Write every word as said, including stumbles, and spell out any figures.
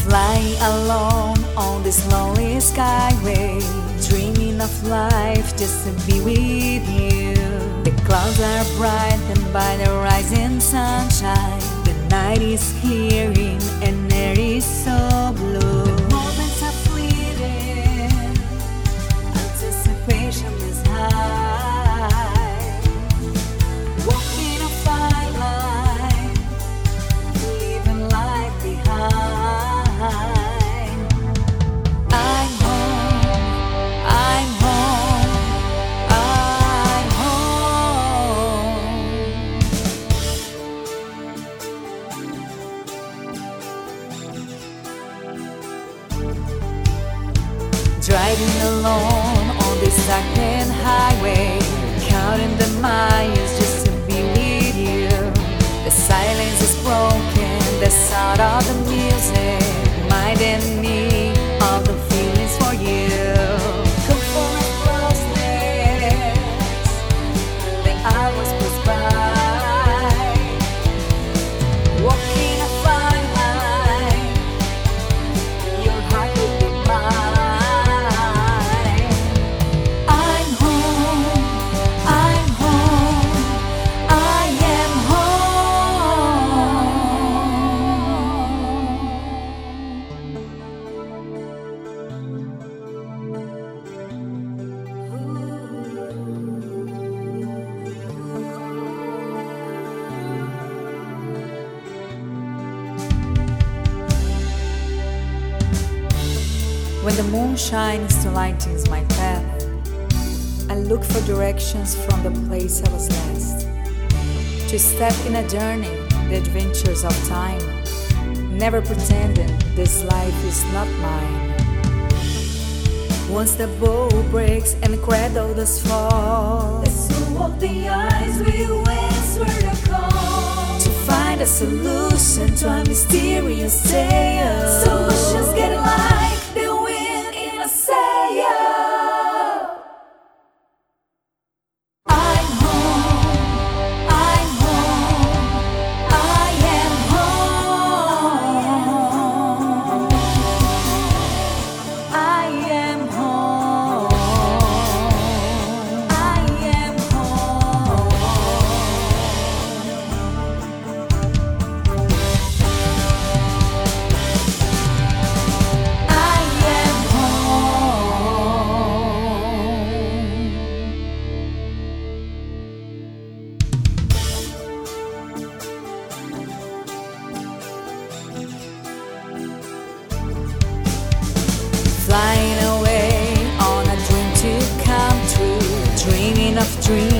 Flying alone on this lonely skyway, dreaming of life just to be with you. The clouds are brightened by the rising sunshine. The night is here and air is so blue. The moments are fleeting, anticipation is high. Walking a fine line, leaving life behind. I'm home, I'm home, I'm home. Driving alone on this darkened highway, counting the miles just to be with you. The silence is broken, the sound of the music reminding me of the feelings for you. Come full of closeness, the hours pass by. Walking a fine line, your heart will be mine. I'm home, I'm home, I am When the moon shines to lighten my path, I look for directions from the place I was last. To step in a journey, the adventures of time, never pretending this life is not mine. Once the bow breaks and the cradle does fall, the soul of the eyes will answer the call. To find a solution to a mysterious tale, solutions get like the wind in a sail. I'm home, I'm home, I am home. I am home, I am home. I am flying away on a dream to come true, dreaming of dreams